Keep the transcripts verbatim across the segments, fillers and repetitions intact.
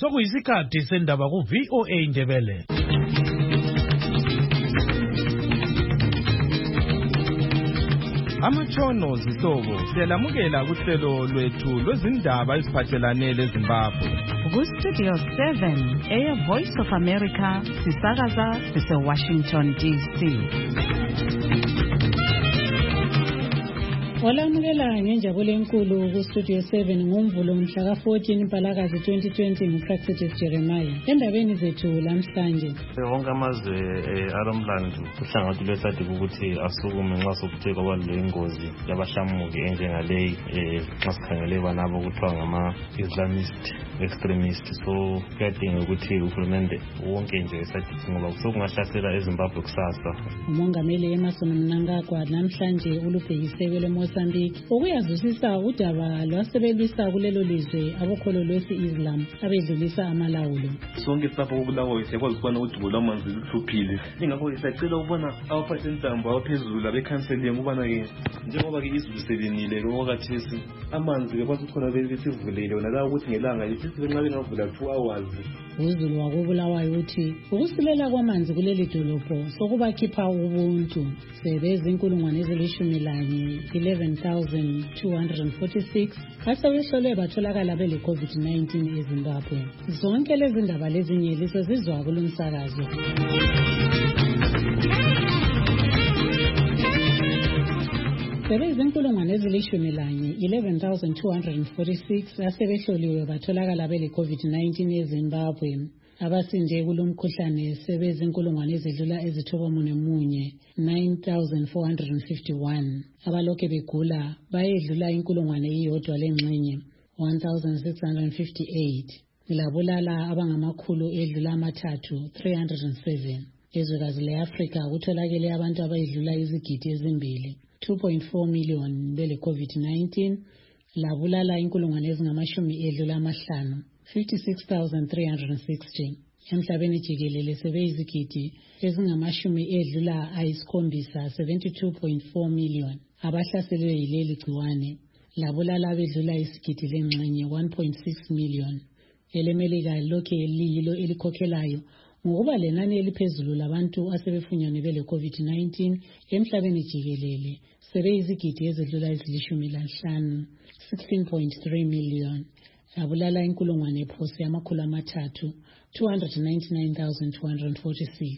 sokuyisikhathi sendaba ku V O A Ndebele. Amatshono zihlobo siyalamukela kuhlelo lwethu lwezindaba eziphathelane leZimbabwe. Ku Studio seven, Air Voice of America, sisakaza sise Washington D C. Olamukela ngenjabulo enkulu ku Studio seven ngomvulo mhla ka fourteen Mpalakazi twenty twenty nguPractice Jeremiah. Endabeni zethu lamhlanje wonke amazwe alomlando uhlangothi lwesathi ukuthi asukume nxa sokuthe kwaba lengozi yabahlamuki enjengaleyi nxa sikhangele banabo kuthiwa ngama Islamist extremist. So kuyadinga ukuthi uhulumende wonke nje esathi ngoba sokungahlasela eZimbabwe kusasa. Umongameli Emmerson Mnangagwa namhlanje ulubhekisele Mozambique ukuyazwisisa udaba lwasebelwisa kulelo lizwe abokholo lwesi-Islam abedlulisa amalawulo. Sonke sapho kokulawo siyakwazi ukubona udubo lwamanzi luhluphile. Ingakho siyacela ukubona abaphathi entambo abaphezulu abekhanseling ukubana-ke njengoba-ke izulu selinile lokakathesi amanzi bekwazi ukukhona besivulele wona la ukuthi ngelanga isithi benxa bengavula two hours. UZulu wakubulawayo uthi ukusilela kwamanzi kuleli dolobho sokubakhipha ubuntu sebeze inkulungwane ezilishumi lanye eleven thousand two hundred forty-six asebehlolwe batholakala bele COVID nineteen eZimbabwe. Zonke lezi ndaba lezinye lisezizwa kulomsakazo. Sebeze inkulungwane ezilishumi lanye eleven thousand two hundred forty-six asebehloliwe batholakala bele COVID nineteen eZimbabwe. Abasinde kulomkhuhlane sebeze inkulungwane ezidlula ezithobamune munye nine thousand four hundred fifty-one. Abalokhe begula bayedlula inkulungwane iyodwa lengxenye one thousand six hundred fifty-eight. Labulala abangamakhulu edlula amathathu three hundred seven. Ezwekazi leAfrika kutholakele abantu abayedlula izigidi ezimbili two point four million bele COVID nineteen. Labulala inkulungwane ezingamashumi edlula amahlanu fifty-six thousand three hundred sixty. Emhlabeni jikelele sebeyizigidi ezingamashumi edlula ayisikhombisa seventy-two point four million abahlaselwe yileli gciwane. Labulala abedlula isigidi lengxenye one point six million. EleMelika lokhe liyilo elikhokhelayo ngokuba lenani eliphezulu labantu asebefunyanwe bele COVID nineteen emhlabeni jikelele sebeyizigidi ezidlula ezilishumi lanhlanu sixteen point three million. Labulala inkulungwane phose amakhulu amathathu two hundred ninety-nine thousand two hundred forty-six.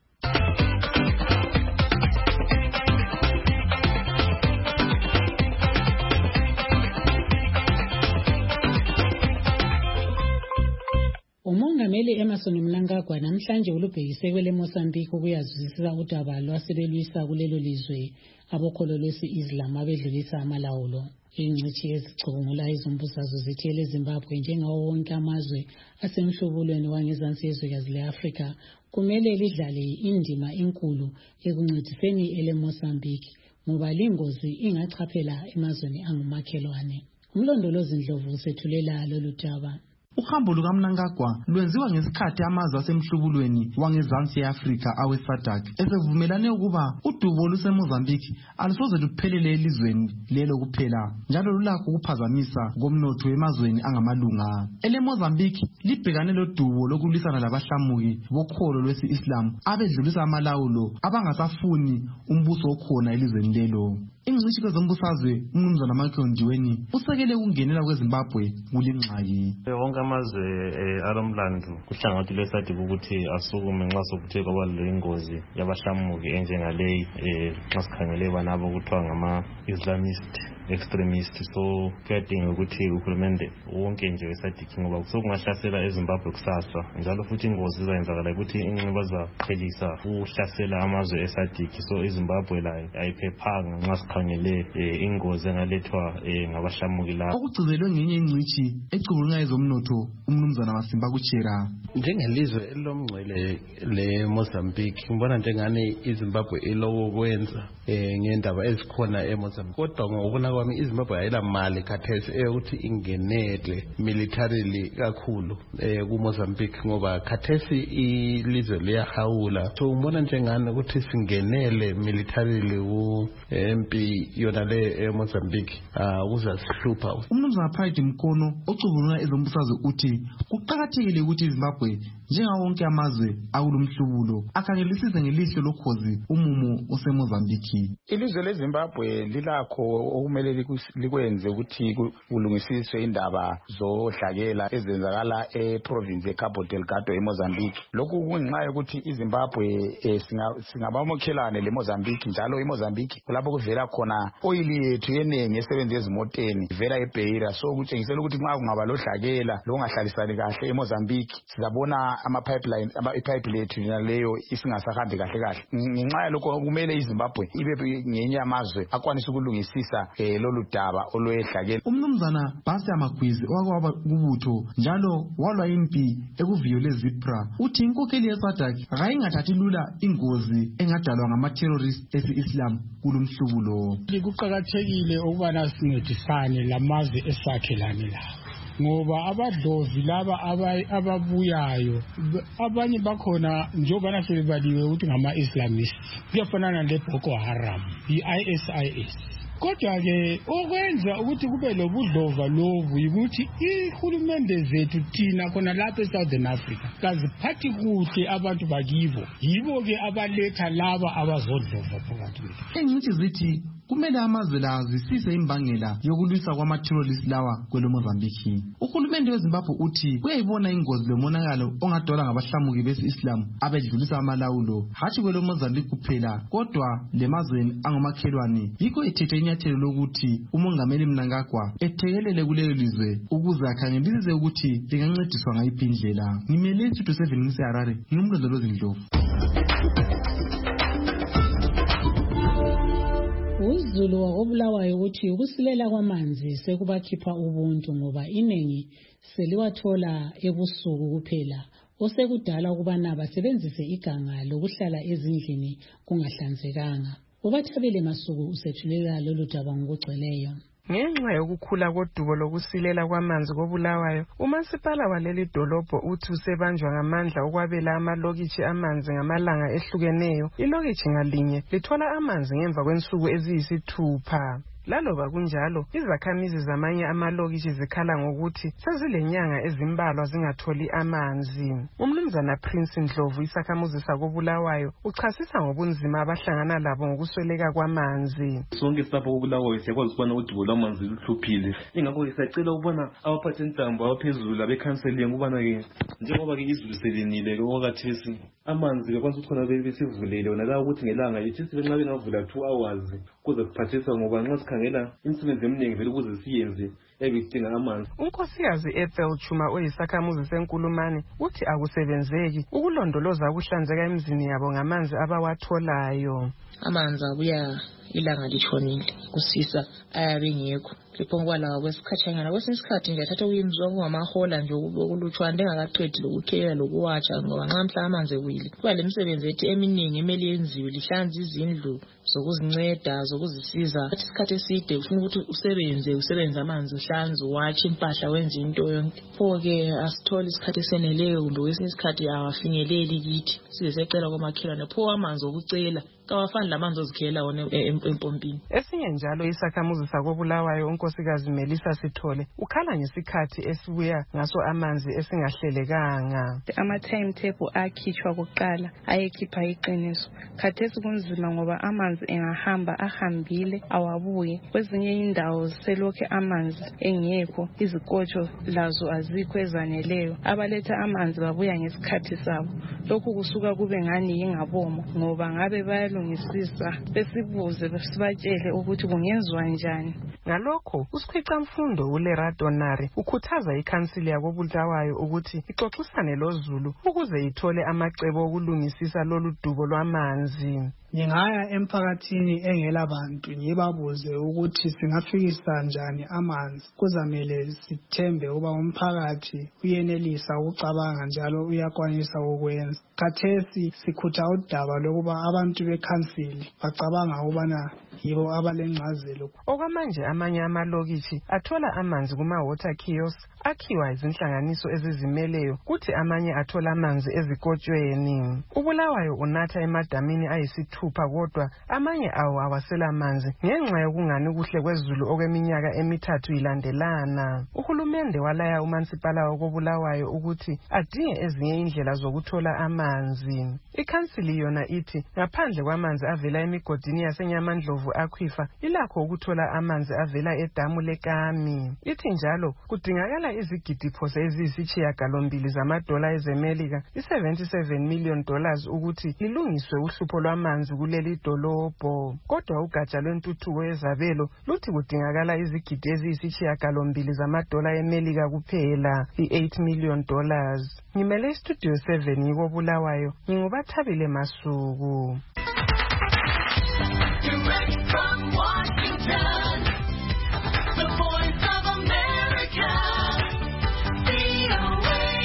Umongameli Emmerson Mnangagwa namhlanje ulubhekise kwele Mozambique ukuyazwisisa udaba lwasebelwisa kulelo lizwe abokholo lwesi-Islam abedlulisa amalawulo. Ingcithi ezicubungula izombusazwe zithi leZimbabwe njengawo wonke amazwe asemhlubulweni wangezansi yezwekazi leAfrika kumele lidlale indima enkulu ekuncediseni ele Mozambique ngoba lingozi ingachaphela emazweni angumakhelwane. Umlondolozi Ndlovu usethulela lolu daba. Uhambo lukaMnangagwa lwenziwa ngesikhathi amazwe asemhlubulweni wangezansi yeAfrika aweSADC esevumelane ukuba udubo luseMozambique alusoze luphelele elizweni lelo kuphela njalo lulakho ukuphazamisa komnotho emazweni angamalunga. Ele Mozambique libhekane lodubo lokulwisana labahlamuki bokholo lwesi-Islam abedlulisa amalawulo abangasafuni umbuso okhona elizweni lelo. Ingcitshi zombusazwe umnumzana Michael Ndiweni usekele ukungenela kweZimbabwe kulengxaki. Wonke amazwe alomlando kuhlangothi lwesathi ukuthi asukume nxa sokuthe kwaba lengozi yabahlamuki enjengaleyi nxa sikhangele banabo kuthiwa ngama Islamist extremist. So kuyadinga ukuthi uhulumende wonke nje wesathi ngoba sokungahlasela eZimbabwe kusasa njalo futhi ingozi izayenzakala ukuthi inqeba zaqhelisa ukuhlasela amazwe eSADC. So eZimbabwe layo ayiphephanga nxa sikhangele ingozi engalethwa ngabahlamuki la. Okugcizelwe ngenye ingcithi ecubulunga ezomnotho umnumzana Masimba Kuchera. Njengelizwe elomngcwele le Mozambique ngibona njengani iZimbabwe ilowo kwenza ngendaba ezikhona eMozambique. Kodwa ngokubona kwami iZimbabwe ayila mali khathesi ukuthi ingenele militarily kakhulu kuMozambique ngoba khathesi ilizwe liyahawula. So ngibona njengani ukuthi singenele militarily ku M P ukuthi yona le eMozambique ukuzasihlupha. Umnumzana Pride Mkono ocubulula ezombusazwe uthi kuqakathekile ukuthi iZimbabwe njengawo wonke amazwe akulomhlubulo akhangelisise ngelihlo lokhozi umumo oseMozambique. Ilizwe leZimbabwe lilakho okumele likwenze ukuthi kulungisiswe indaba zodlakela ezenzakala eprovince eCabo Delgado eMozambique. Lokhu kungenxa yokuthi iZimbabwe singabamokhelane leMozambique njalo iMozambique kulapho kuvela khona oyili yethu yenengi esebenza ezimoteni ivela eBeira, so kutshengisela ukuthi nxa kungaba lodlakela longahlalisani kahle eMozambique sizabona ama pipeline ama pipe lethu leyo isingasahambi kahle kahle. Ngenxa yalokho kumele iZimbabwe ibe ngenye amazwe akwanisa ukulungisisa lolu daba olwedlakela. Umnumzana Basi Amagwizi okwaba kubutho njalo walwa impi ekuviyole zebra uthi inkokheli yeSADC akayingathathi lula ingozi engadalwa ngama-terrorist esi-Islam kulomhlubulo. Kuqakathekile ukubana sincedisane lamazwe esakhelane lawo ngoba abadlozi laba ababuyayo abanye bakhona njengoba sebebaliwe ukuthi ngama-Islamist kuyafanana le-Boko Haram, i-I S I S. Kodwa ke okwenza ukuthi kube lobudlova lobu ukuthi ihulumende zethu thina khona lapha eSouthern Africa kaziphathi kuhle abantu bakibo, yibo ke abaletha laba abazodlova phakathi kwethu. Engithi zithi kumele amazwe la zisise imbangela yokulwisa kwama-terrorist lawa kweleMozambique. Uhulumende weZimbabwe uthi uyayibona ingozi lomonakalo ongadola ngabahlamuki besi-Islam abedlulisa amalawulo hatshi kweleMozambique kuphela kodwa lemazweni angomakhelwane. Yikho ethethe inyathelo lokuthi umongameli Mnangagwa ethekelele kulelo lizwe ukuze akhangelisise ukuthi lingancediswa ngayiphi indlela. Ngimele isithuthi seven ngiseHarare, ngingumlondolozi Ndlovu. uZulu wakobulawayo ukuthi ukusilela kwamanzi sekubakhipha ubuntu ngoba iningi seliwathola ebusuku kuphela osekudala ukubana basebenzise iganga lokuhlala ezindlini kungahlanzekanga. Ubathabele Masuku usethulela lolu daba ngokugcweleyo. Ngenxa yokukhula kodubo lokusilela kwamanzi kobulawayo, umasipala waleli dolobho uthi usebanjwa ngamandla ukwabela amalokishi amanzi ngamalanga ehlukeneyo. Ilokishi ngalinye lithola amanzi ngemva kwensuku eziyisithupha. Laloba kunjalo, izakhamizi zamanye amalokishi zikhala ngokuthi sezilenyanga ezimbalwa zingatholi amanzi. Umnumzana Prince Ndlovu isakhamuzi sakobulawayo uchasisa ngobunzima abahlangana labo ngokusweleka kwamanzi. Sonke sapho kobulawayo siyakwazi ukubona udubo lwamanzi luhluphile. Ingakho siyacela ukubona abaphathe intambo abaphezulu abekhanseling ukubana ke njengoba ke izulu selinile lokwathesi amanzi bekwanisa ukuthi khona besivulele wona la ukuthi ngelanga yithi sibenxa bengavula two hours kuze kuphathisa ngoba nxa khangela imisebenzi eminingi vele ukuze siyenze ebidinga amanzi. Unkosikazi Ethel Chuma oyisakhamuzi senkulumane uthi akusebenzeki ukulondoloza ukuhlanzeka emizini yabo ngamanzi abawatholayo. Amanzi abuya ilanga litshonile kusisa ayabe ngekho liphongoba lawa kwesikhatshanyana kwesinye isikhathi nje athatha uyimzwa kungamahola nje okulutshwana ndengakaqedi lokukhela lokuwatsha ngoba nxa mhla amanzi ewile kuba lemisebenzi ethi eminingi emele yenziwe lihlanza izindlu zokuzinceda zokuzisiza isikhathi eside ufuna ukuthi usebenze usebenze amanzi uhlanze uwatshe impahla wenze into yonke. Pho ke asithole isikhathi eseneleyo kumbe kwesinye isikhathi awafinyeleli kithi size secela kwamakhelwane pho amanzi okucela kawafani lamanzi ozikhela wona empompini. Esinye njalo isakhamuzi sakobulawayo unkosikazi Melissa Sithole ukhala ngesikhathi esibuya ngaso amanzi esingahlelekanga. Ama timetable akhitshwa kuqala ayekhipha iqiniso. Khathesi kunzima ngoba amanzi engahamba ahambile awabuye. Kwezinye indawo selokhe amanzi engekho, izikotsho lazo azikho ezaneleyo. Abaletha amanzi babuya ngesikhathi sabo. Lokhu kusuka kube ngani yingabomo ngoba ngabe bayalungisisa besibuze besibatshele ukuthi kungenziwa njani. Ngalokho usikhwica mfundo uLeradonari ukhuthaza ikhansili yakobulawayo ukuthi ixoxisane loZulu ukuze ithole amacebo okulungisisa lolu dubo lwamanzi. Ngingaya emphakathini engela bantu ngibabuze ukuthi singafikisa njani amanzi. Kuzamele sithembe uba umphakathi uyenelisa ukucabanga njalo uyakwanisa ukwenza. Khathesi sikhutha udaba lokuba abantu bekhansili bacabanga ukubana yibo abalengcazelo. Okwamanje amanye amalokitshi athola amanzi kuma-water kiosks akhiwa izinhlanganiso ezizimeleyo kuthi amanye athola amanzi ezikotshweni. uBulawayo unatha emadamini ayisithupha kodwa amanye awo awasela manzi ngenxa yokungani kuhle kwezulu okweminyaka emithathu ilandelana. Uhulumende walaya umansipala wakoBulawayo ukuthi adinge ezinye indlela zokuthola amanzi. Ikhansili yona ithi ngaphandle kwamanzi avela emigodini yaseNyamandlovu Aquifer ilakho ukuthola amanzi avela edamu leKami. Ithi njalo kudingakala izigidi phose eziyisishiyagalombili zamadola ezemelika i-seventy-seven million dollars ukuthi lilungiswe uhlupho lwamanzi kuleli dolobho. Kodwa ugatsha lwentuthuko yezabelo luthi kudingakala izigidi eziyisishiyagalombili zamadola emelika kuphela, i-eight million dollars. Ngimele istudio seven ngikoBulawayo, nginguBathabile Masuku. Direct from Washington, the Voice of America, V O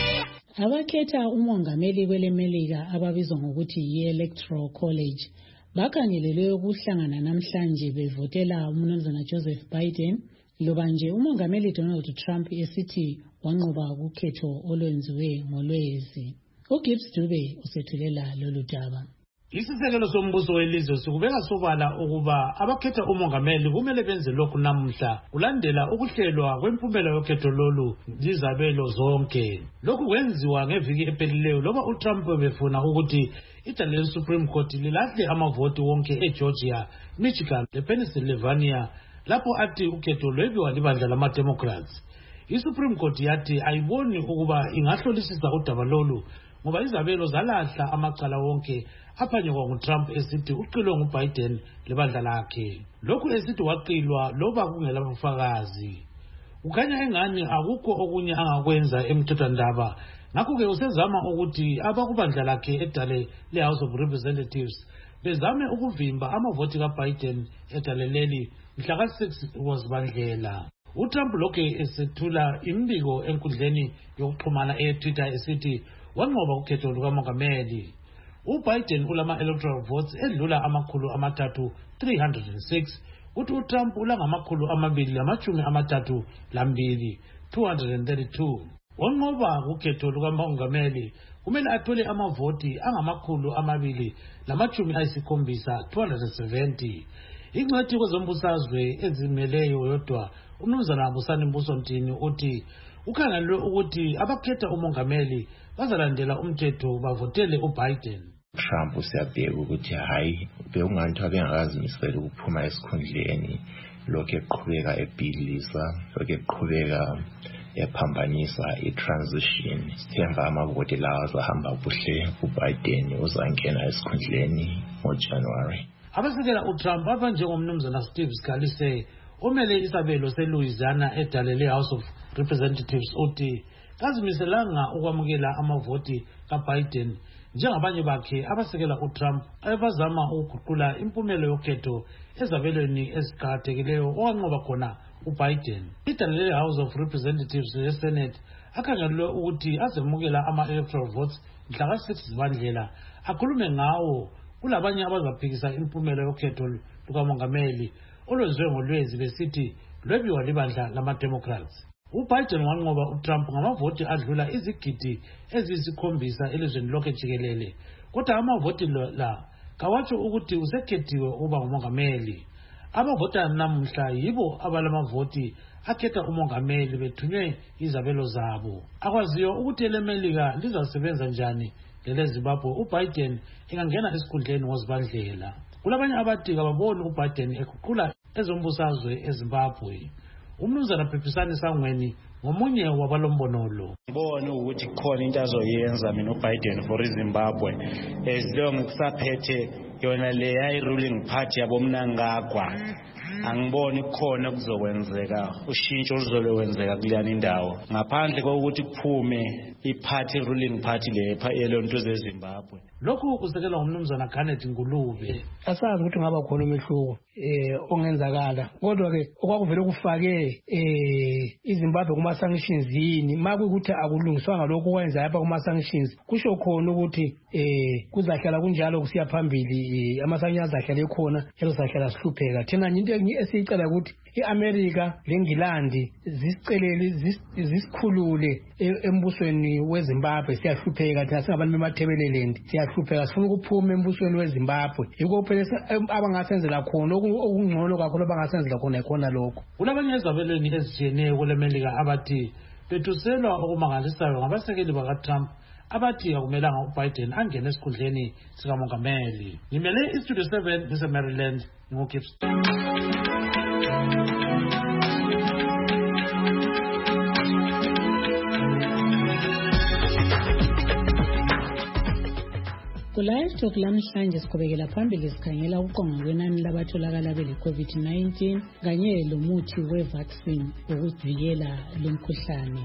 A. Abakhetha umongameli kwelemelika ababizwa ngokuthi yi-Electoral College bakhangelelwe ukuhlangana namhlanje bevotela umnumzana Joseph Biden loba nje umongameli Donald Trump esithi wanqoba ukhetho olwenziwe ngolwezi. uGibbs Dube usethulela lolu daba. Isisekelo sombuso welizwe sikubeka sobala ukuba abakhetha umongameli kumele benze lokhu namuhla kulandela ukuhlelwa kwempumela yokhetho lolu izabelo zonke. Lokhu kwenziwa ngeviki ephelileyo loba uTrump befuna ukuthi idale leSupreme Court lilahle amavoti wonke eGeorgia, Michigan lePennsylvania lapho athi ukhetho lwebiwa libandla lama-Democrats. ISupreme Court yathi ayiboni ukuba ingahlolisisa udaba lolu ngoba izabelo zalahla amacala wonke aphanyekwa nguTrump esithi uqilwe nguBiden lebandla lakhe. Lokhu esithi waqilwa loba kungela bufakazi. Ukhanya engani akukho okunye angakwenza emthethwandaba. Ngakho-ke usezama ukuthi abakubandla lakhe edale le-House of Representatives bezame ukuvimba amavoti kaBiden edale leli mhla ka-six wazibandlela. uTrump lokhu esethula imbiko enkundleni yokuxhumana eTwitter esithi wanqoba ukhetho lukamongameli. uBiden ulama electoral votes edlula amakhulu amathathu three hundred six uthi uTrump ulangamakhulu amabili lamachumi amathathu lambili two hundred thirty-two. Wanqoba ukhetho lukamongameli kumele athole amavoti angamakhulu amabili lamachumi ayisikhombisa two hundred seventy. Ingcwethi kwezombusazwe ezimeleyo yodwa umnumzana Busani Mbusontini uthi ukhangelwe ukuthi abakhetha umongameli bazalandela umthetho bavotele uBiden. Trump usiyabheka ukuthi hayi beunganthi abengakazimisela ukuphuma esikhundleni lokho eqhubeka ebhidlisa lokho eqhubeka ephambanisa i-transition. Sithemba amavoti lawa azahamba kuhle uBiden uzangena esikhundleni ngoJanuary. Abasekela uTrump abanjengomnumzana Steve Scalise omele isabelo seLouisiana edale le-House of Representatives uthi kazimiselanga ukwamukela amavoti kaBiden njengabanye bakhe abasekela uTrump abazama ukuguqula impumelo yokhetho ezabelweni eziqhakathekileyo owanqoba khona uBiden. Idale le-House of Representatives leSenate akhangelwe ukuthi azemukela ama-electoral votes mhla ka-six zibandlela akhulume ngawo kulabanye abazaphikisa impumelo yokhetho lukamongameli olwenziwe ngolwezi besithi lwebiwa libandla lama-Democrats. uBiden wanqoba uTrump ngamavoti adlula izigidi eziyisikhombisa elizweni lonke jikelele kodwa amavoti la kawatsho ukuthi usekhethiwe ukuba ngumongameli. Abavota namuhla yibo abalamavoti akhetha umongameli bethunywe izabelo zabo. Akwaziyo ukuthi elemelika lizasebenza njani leleZimbabwe uBiden engangena esikhundleni ngozibandlela. Kulabanye abathi kababoni uBiden eguqula ezombusazwe eZimbabwe. Umnumzana Phiphisani Sangweni ngomunye wabalombonolo. Ngibone ukuthi khona into azoyenza mina uBiden for iZimbabwe as long kusaphethe yona le yayi ruling party yabomnangagwa. Angiboni khona kuzokwenzeka ushintsho oluzokwenzeka kuleyani indawo ngaphandle kokuthi kuphume iparty ruling party le elonto zeZimbabwe. Lokhu kusekela umnumzana Kenneth Ngulube. Asazi ukuthi ngaba khona umehluko eh ongenzakala kodwa ke okwakuvele kufake eh iZimbabwe kuma sanctions yini makuthi akulungiswanga lokho kwenza yapha kuma sanctions kusho khona ukuthi eh kuzahlala kunjalo kusiya phambili ama sanctions ahlale khona ezozahlala sihlupheka thina into enye esiyicela ukuthi iAmerica leNgilandi zisicelele zisikhulule embusweni weZimbabwe siyahlupheka thina singabantu bemathebeleland siyahlupheka sifuna ukuphuma embusweni weZimbabwe yiko phela abangasenzela khona okungcono kakhulu abangasenzela khona ikhona lokho. Kulabanye ezabelweni ezitshiyeneyo kuleMelika abathi bethuselwa okumangalisayo ngabasekeli bakaTrump abathi akumelanga uBiden angene esikhundleni sikamongameli. Ngimele iStudio seven eseMaryland ngoGibson. Ku-Live Talk lamhlanje siqhubekela phambili sikhangela uqonga kwenani labatholakala bele-COVID nineteen kanye lomuthi we-vaccine wokuvikela lomkhuhlane.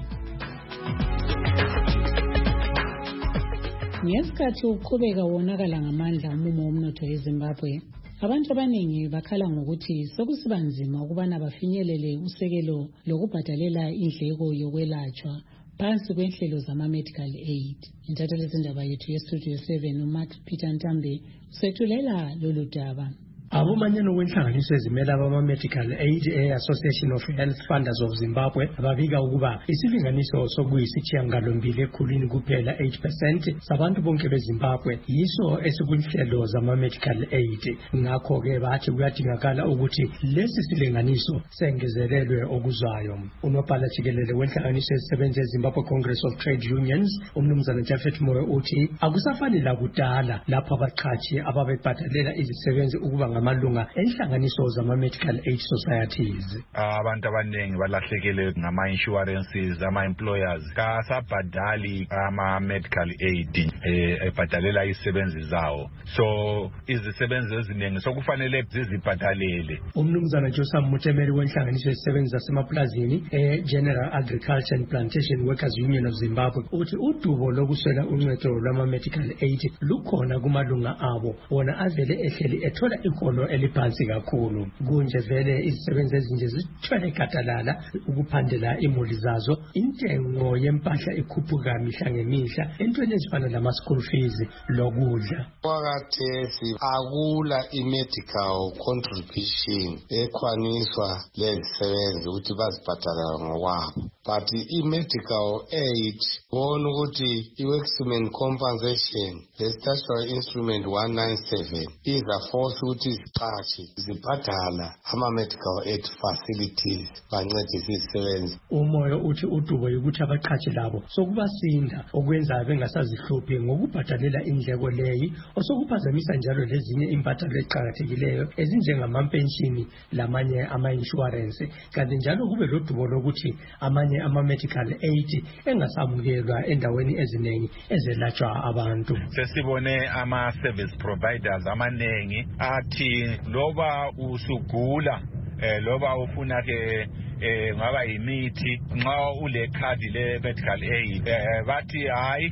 Ngesikhathi uqhubeka wonakala ngamandla umumo womnotho eZimbabwe, abantu abaningi bakhala ngokuthi sokusiba nzima ukubana bafinyelele usekelo lokubhadalela indleko yokwelatshwa phansi kwenhlelo zama-medical aid. Intatheli yezindaba yethu yeStudio seven uMax Peter Ntambe usethulela lolu daba. Abomanyano wenhlanganiso ezimela abama-Medical Aid e-Association of Health Funders of Zimbabwe ababika ukuba isilinganiso sokuyisithiyangalombili ekhulwini kuphela eight percent sabantu bonke beZimbabwe yiso esikunhlelo zama-Medical Aid. Ngakho-ke bathi kuyadingakala ukuthi lesi silinganiso sengezelelwe okuzayo. Unobhala jikelele wenhlanganiso ezisebenza eZimbabwe Congress of Trade Unions umnumzana Jafet Moyo uthi akusafani lakudala lapho abaqhashi ababebhadalela izisebenzi ukuba ngamalunga enhlanganiso zama-medical aid societies. Abantu abaningi balahlekele ngama-insurances, ama-employers kasabhadali ama-medical aid ebhadalela izisebenzi zawo. So izisebenzi eziningi sokufanele zizibhadalele. Umnumzana Joseph Mutemeri wenhlanganiso ezisebenzi zasemaplazini e-General Agriculture and Plantation Workers Union of Zimbabwe uthi udubo lokuswela uncedo lwama-medical aid lukhona kumalunga abo wona avele ehleli ethola iholo eliphansi kakhulu. Kunje vele izisebenzi ezinje zithwele gadalala ukuphandela imuli zazo. Intengo yempahla ikhuphuka mihla ngemihla entweni ezifana nama-school fees lokudla. Kwakathesi akula i-medical contribution ekhwaniswa lezisebenzi ukuthi bazibhadala ngokwabo. But i-medical aid bona ukuthi i-workmen compensation the statutory instrument one ninety-seven is a force ukuthi iziqashi zibhadala ama-medical aid facilities bancedise izisebenzi. Umoyo uthi udubo yokuthi abaqhashi labo sokubasinda okwenza bengasazihluphi ngokubhadalela indleko leyi osokuphazamisa njalo lezinye impatalo eqhakathekileyo ezinjengamampenshini lamanye ama-insurance kanti njalo kube lodubo lokuthi amanye ama-medical aid engasamukelwa endaweni eziningi ezelatshwa abantu. Sesibone ama-service providers amaningi athi loba usugula eh loba ufuna ke eh ngaba yimithi nxa ule card le medical aid bathi hayi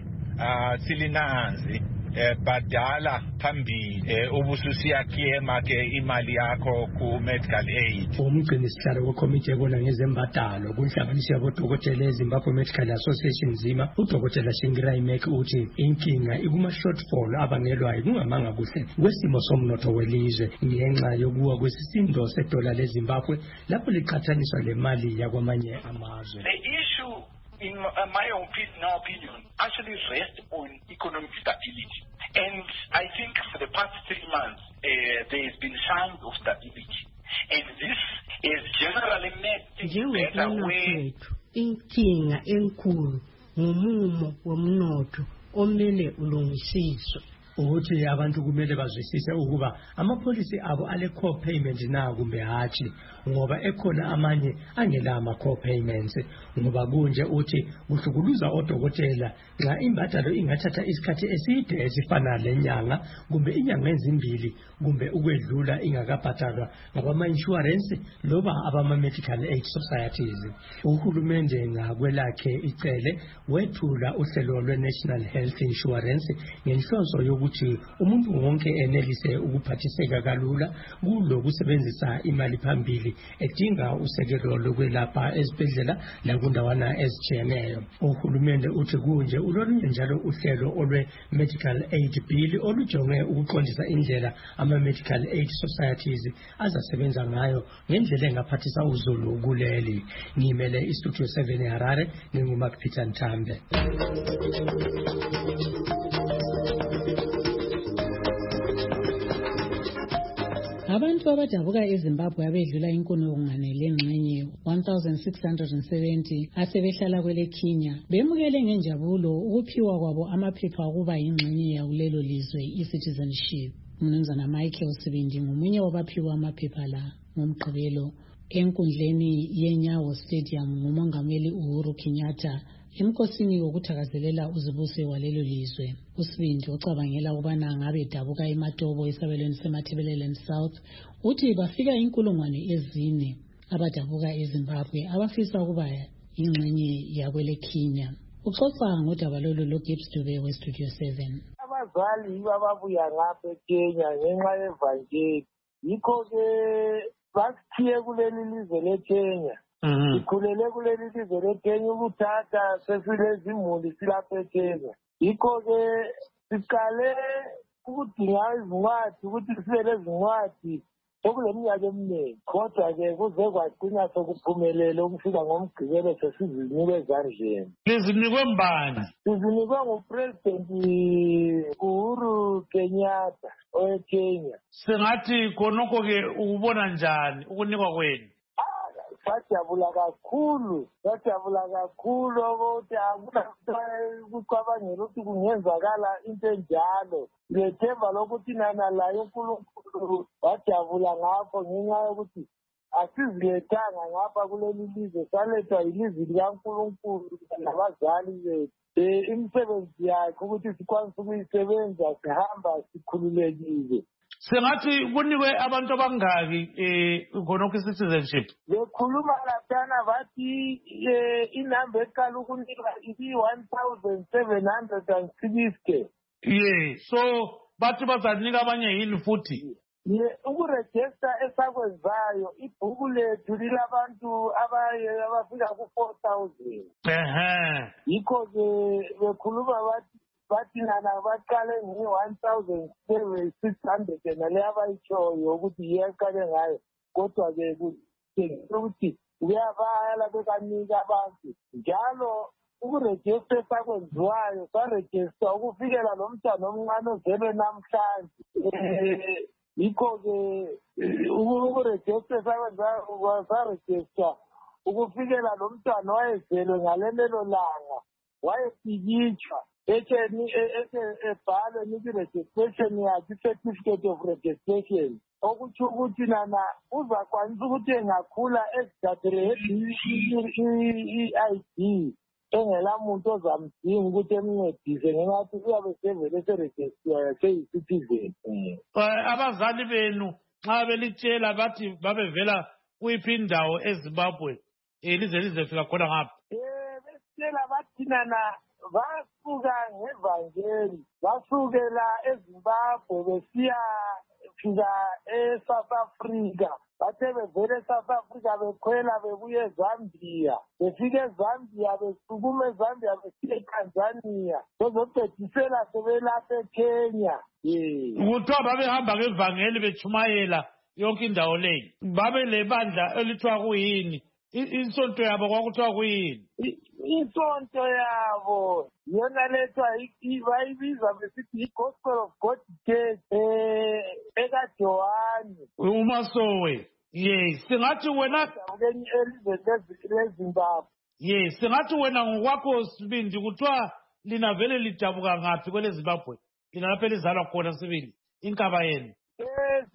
silinanzi badala phambili ubususiya kiyema ke imali yakho ku medical aid. Umgcini sihlalo wekomiti ebona ngezembadalo kunhlanganiso yabodokotela eZimbabwe Medical Association Zima udokotela Shingirai Mek uthi inkinga ikuma shortfall abangelwayo kungamanga kuhle kwesimo somnotho welizwe ngenxa yokuwa kwesisindo sedola leZimbabwe lapho liqhathaniswa lemali yakwamanye amazwe. The issue in my opinion actually rests on economic stability. And I think for the past three months, uh, there has been signs of stability. And this is generally made things better where... Inkinga enkulu ngumumo womnotho omele ulungisiswe. Ukuthi abantu kumele bazwisise ukuba amapolisi abo ale co-payment na kumbe hathi ngoba ekhona amanye angela ama co-payments ngoba kunje uthi kuhlukuluza odokotela nxa imbadalo ingathatha isikhathi eside esifana lenyanga kumbe inyanga ezimbili kumbe ukwedlula ingakabhadalwa ngabama insurance loba abama medical aid societies. Uhulumende ngakwelakhe icele wethula uhlelo lwe National Health Insurance ngenhloso yoku ukuthi umuntu wonke enelise ukuphathiseka kalula kulokusebenzisa imali phambili edinga usekelo lokwelapha ezibhedlela nakundawana ezitshiyeneyo. Uhulumende uthi kunje ulolunye njalo uhlelo olwe-medical aid bill olujonge ukuqondisa indlela ama-medical aid societies azasebenza ngayo ngendlela engaphathisa uzulu kuleli. Ngimele istudio seven eHarare, nginguMark Peter Ntambe. Abantu abadabuka eZimbabwe abedlula inkulungwane lengxenye one thousand six hundred seventy asebehlala kwele Kenya bemukele ngenjabulo ukuphiwa kwabo amaphepha okuba yingxenye yakulelo lizwe i-citizenship. Mnumzana Michael Sibindi ngomunye wabaphiwa amaphepha la ngomgqibelo enkundleni yeNyawo Stadium ngumongameli Uhuru Kenyatta emkosini wokuthakazelela uzibuso walelo lizwe. Usibindi ocabangela ukubana ngabe dabuka eMatobo esabelweni seMathebelelen South uthi bafika inkulungwane ezine abadabuka eZimbabwe abafisa ukuba ingxenye yakwele Kenya. Uxoxa ngodaba lolu loGibbs Dube weStudio seven. Abazali bababuya ngapha eKenya ngenxa yevangeli yikho-ke basithiye kuleli lizwe leKenya. Sikhulele kuleli lizwe leKenya ukuthatha sesilezimuli silapha eKenya. Yikho-ke siqale ukudinga izincwadi ukuthi sibe lezincwadi okuleminyaka eminingi, kodwa-ke kuze kwagcina sokuphumelele ukufika ngomgqibelo sesizinikwe ezandleni. Lizinikwe mbani? Sizinikwe nguPresident Uhuru Kenyatta oweKenya. Singathi khonokho-ke ukubona njani ukunikwa kwenu? Sajabula kakhulu, sajabula kakhulu ukuthi akunakucabangela ukuthi kungenzakala into enjalo. Lethemba lokuthi nana laye uNkulunkulu wajabula ngapho ngenxa yokuthi asizilethanga ngapha kuleli lizwe, salethwa yilizwi likaNkulunkulu nabazali bethu. Um imisebenzi yakhe ukuthi sikwanise ukuyisebenza sihamba sikhululekile. Singathi kunikwe abantu abangaki eh khonokho i-citizenship? Bekhuluma laphana bathi inamba eqala ukunikwa ibi-one thousand seven hundred and sixty. Yeah, so bathi bazanika abanye yini futhi? Ye ukurejista esakwenzayo ibhuku lethu lilabantu abafika ku-four thousand. Ehe. Yikho-ke bekhuluma bathi bathi nana baqale nge-one thousand six hundred nale abayitshoyo ukuthi iyaqale ngayo, kodwa-ke ukuthi kuyabala bekanika abantu njalo ukurejista esakwenziwayo sarejista ukufikela lo mntwana omncane ozelwe namhlanje. Yikho-ke ukurejista esakwenziwayo sarejista ukufikela lo mntwana wayezelwe ngalelelo langa wayefikitshwa etheni ebhalwe niki registration yakhe i-certificate of registration, okutsho ukuthi nana uzakwanisa ukuthi engakhula ezigadele i-I D engela muntu ozamdinga ukuthi emncedise ngenxa yokuthi uyabe sevele serejistiwe seyi-citizen. Abazali benu nxa belitshela bathi babevela kuyiphi indawo eZimbabwe lize lizefika khona ngapha? Um besitshela bathi nana basuka ngevangeli, basukela eZimbabwe besiya fika eSouth Africa. Bathe bevele eSouth Africa bekhwela bebuye eZambia, befike eZambia besukuma eZambia besiya eTanzania bezobhedisela sebelapha eKenya. Kuthiwa babehamba ngevangeli bechumayela yonke indawo leyo. Babe lebandla elithiwa kuyini? Insonto yabo kwakuthiwa kuyini? Insonto yabo yona lethwa bayibiza besithi i-Gospel of God Church ekaJohani uMasowe. Yes, singathi wena elizweni leZimbabwe. Yes, singathi wena ngokwakho Sibindi kuthiwa lina vele lidabuka ngaphi kwele Zimbabwe? Lina lapha elizalwa khona Sibindi, inkaba yenu. Eh,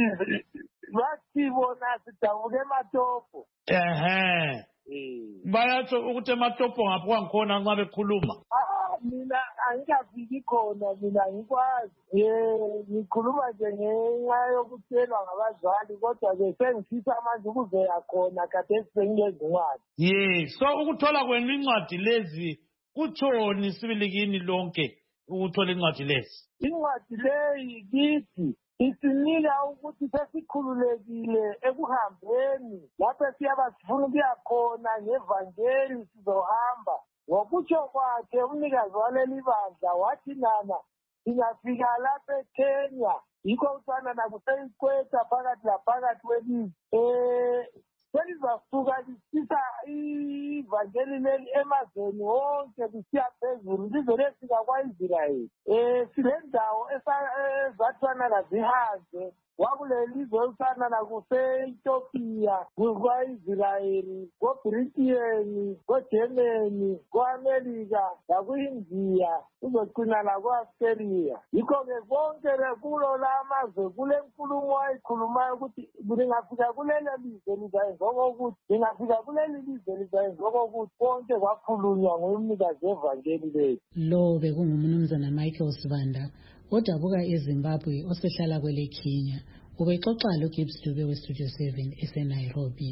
bathi bona sidabuka eMatopo. Ehe. Bayatsho ukuthi eMatopo ngapho kwangikhona nxa bekhuluma. Ah, mina angikafiki khona, mina ngikwazi. Eh, ngikhuluma nje ngenxa yokutshelwa ngabazali, kodwa-ke sengifisa manje ukuzoya khona kade sengilezincwadi. Ye, so ukuthola kwenu incwadi lezi kutshoni sibili kini lonke ukuthola incwadi lezi? Incwadi leyi kithi isinika ukuthi sesikhululekile ekuhambeni lapho siyaba sifuna ukuya khona ngevangeli sizohamba. Ngokutsho kwakhe umnikazi waleli bandla wathi nana singafika lapha eKenya yikho usana nakuseyikweta phakathi laphakathi kwelizwe um selizasuka lisisa ivangeli leli emazweni wonke lisiya phezulu lize lefika kwa-Israyeli. Um silendawo ezathwana nazihanze wakulelizwe usana nakuse-Ethiopia kwa-Israyeli ko-Britain ko-Germany ko-Amerika naku-India uzogcina nakwa-Australia. Yikho-ke konke kulo la amazwe kule nkulumo ayikhulumayo ukuthi lingafika kulelo lizwe lizayenza okokuthi lingafika kuleli lizwe lizayenza okokuthi konke kwakhulunywa ngumnikazi wevangeli lethu. Lo bekungumnumzana Michael Sibanda odabuka eZimbabwe osehlala kwele Kenya. Ubexoxa loGibbs Dube weStudio seven eseNairobi.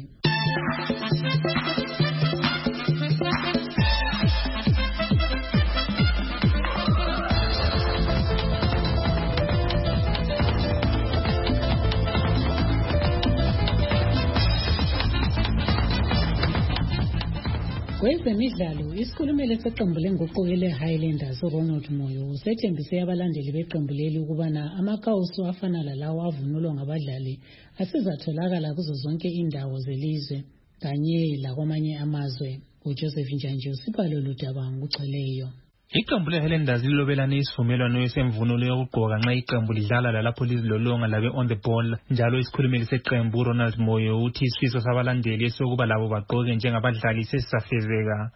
Kwezemidlalo, isikhulumeli seqembu lenguquko le-Highlanders uRonald Moyo usethembise abalandeli beqembu leli ukubana amakawusu afana lalawo avunulwa ngabadlali asizatholakala kuzo zonke indawo zelizwe kanye lakwamanye amazwe. uJoseph Njanje usibhalo ludaba ngokugcweleyo. Iqembu le-Highlanders lilobelane isivumelwano esemvunulo yokugqoka nxa iqembu lidlala lalapho lizilolonga labe on the ball. Njalo isikhulumeli seqembu uRonald Moyo uthi isifiso sabalandeli esokuba labo bagqoke njengabadlali sesisafezeka.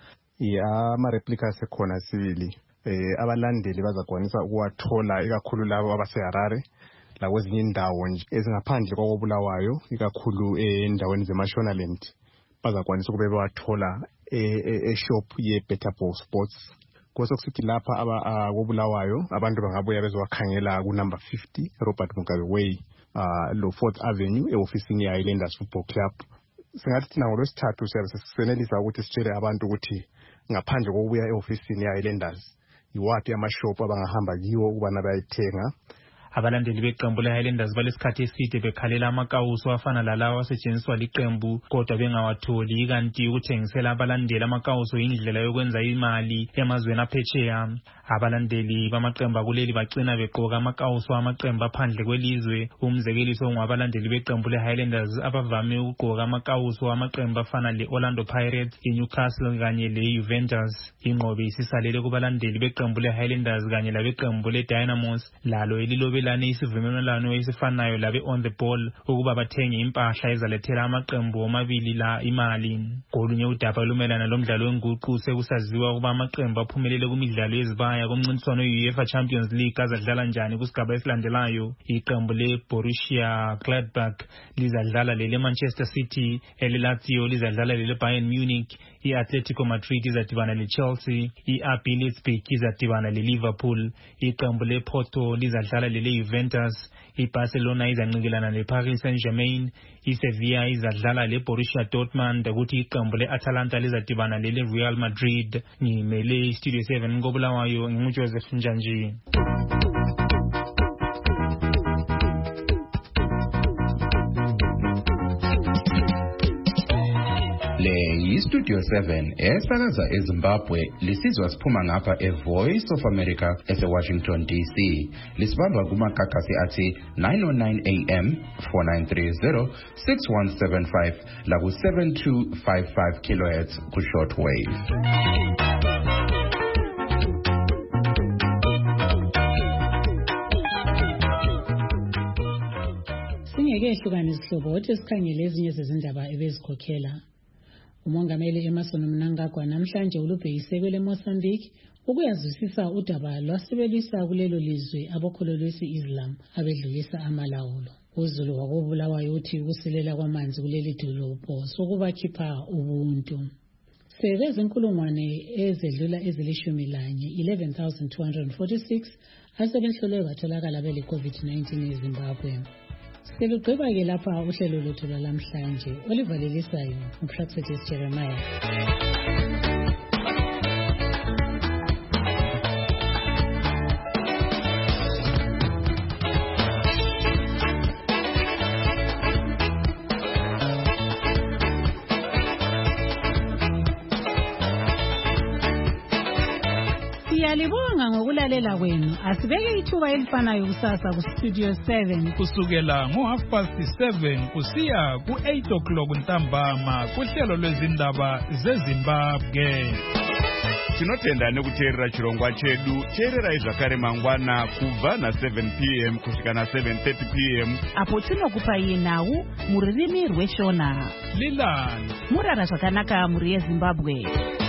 Ya ama-replica asekhona sibili. Eh abalandeli bazakwanisa ukuwathola ikakhulu labo abaseHarare lakwezinye indawo nje ezingaphandle kwakoBulawayo ikakhulu endaweni zeMashonaland. Bazakwanisa ukube bewathola e-shop ye-Better Ball Sports. Kwasekusithi lapha aba koBulawayo abantu bangabuya bezowakhangela ku number fifty Robert Mugabe Way uh lo fourth Avenue e-ofisini ye-Highlanders Football Club. Singathi thina ngolwesithathu siyasenelisa ukuthi sitshele abantu ukuthi ngaphandle kokubuya e-ofisini ye-Highlanders yiwaphi ama-shop abangahamba kiwo ukubana bayithenga. Abalandeli beqembu le-Highlanders balesikhathi eside bekhalela amakawuso afana lalawo asetshenziswa liqembu kodwa bengawatholi, kanti ukuthengisela abalandeli amakawuso indlela yokwenza imali emazweni aphetsheya. Abalandeli bamaqembu akuleli bagcina begqoka amakawuso amaqembu aphandle kwelizwe. Umzekeliso ngabalandeli beqembu le-Highlanders abavame ukugqoka amakawuso amaqembu afana le-Orlando Pirates, iNewcastle kanye le-Juventus. Inqobe isisalele kubalandeli beqembu le-Highlanders kanye labeqembu le-Dynamos lalo elilobe lane isivumelwano esifanayo labe on the ball ukuba bathenge impahla ezalethela amaqembu omabili la imali. Kolunye udaba lumelana lomdlalo wenguqu sekusaziwa ukuba amaqembu aphumelele kumidlalo yezibaya kumncintiswano we-UEFA Champions League azadlala njani kusigaba esilandelayo. Iqembu le-Borussia Gladbach lizadlala lele Manchester City, ele-Lazio lizadlala lele Bayern Munich, i-Atletico Madrid izadibana le-Chelsea, i-R B Leipzig izadibana le-Liverpool, iqembu le-Porto lizadlala lele Juventus, iBarcelona izanqikelana leParis Saint-Germain, iSevilla izadlala leBorussia Dortmund, ukuthi iqembu le-Atalanta lizadibana lele Real Madrid. Ngimele Studio seven ngoBulawayo, nginguJoseph Njanje. Le Studio seven esakaza eZimbabwe lisizwa siphuma ngapha eVoice of America ese-Washington D C. Lisibamba kumakakasi athi nine oh nine A M, four nine three zero, six one seven five laku seven two five five kilohertz ku shortwave. Singeke ehlukane isihlobo othi sikhangele ezinye zezindaba ebezikhokhela. Umongameli Emmerson Mnangagwa namhlanje ulubhekise kwele Mozambique ukuyazwisisa udaba lwasebelisa kulelo lizwe abokholo lwesi-Islam abedlulisa amalawulo. UZulu wakoBulawayo uthi ukusilela kwamanzi kuleli dolobho sokubakhipha ubuntu. Sebeze inkulungwane ezedlula ezilishumi lanye eleven thousand two hundred forty-six asebehlolwe batholakala bele COVID nineteen eZimbabwe. Selugqiba-ke lapha uhlelo lwethu lwalamhlanje olivalelisayo uPraxetis Jeremiah. Siyalibonga ngokulalela kwenu. Asibeke ithuba elifanayo kusasa ku Studio seven. Kusukela ngo half past seven kusiya ku eight o'clock ntambama kuhlelo lwezindaba zeZimbabwe. Tinotenda nekuteerera chirongwa chedu. Teererai zvakare mangwana kubva na seven p m kusvika na seven thirty p m apo tinokupai nhau mururimi rweshona. Lilani murara zvakanaka muri yeZimbabwe.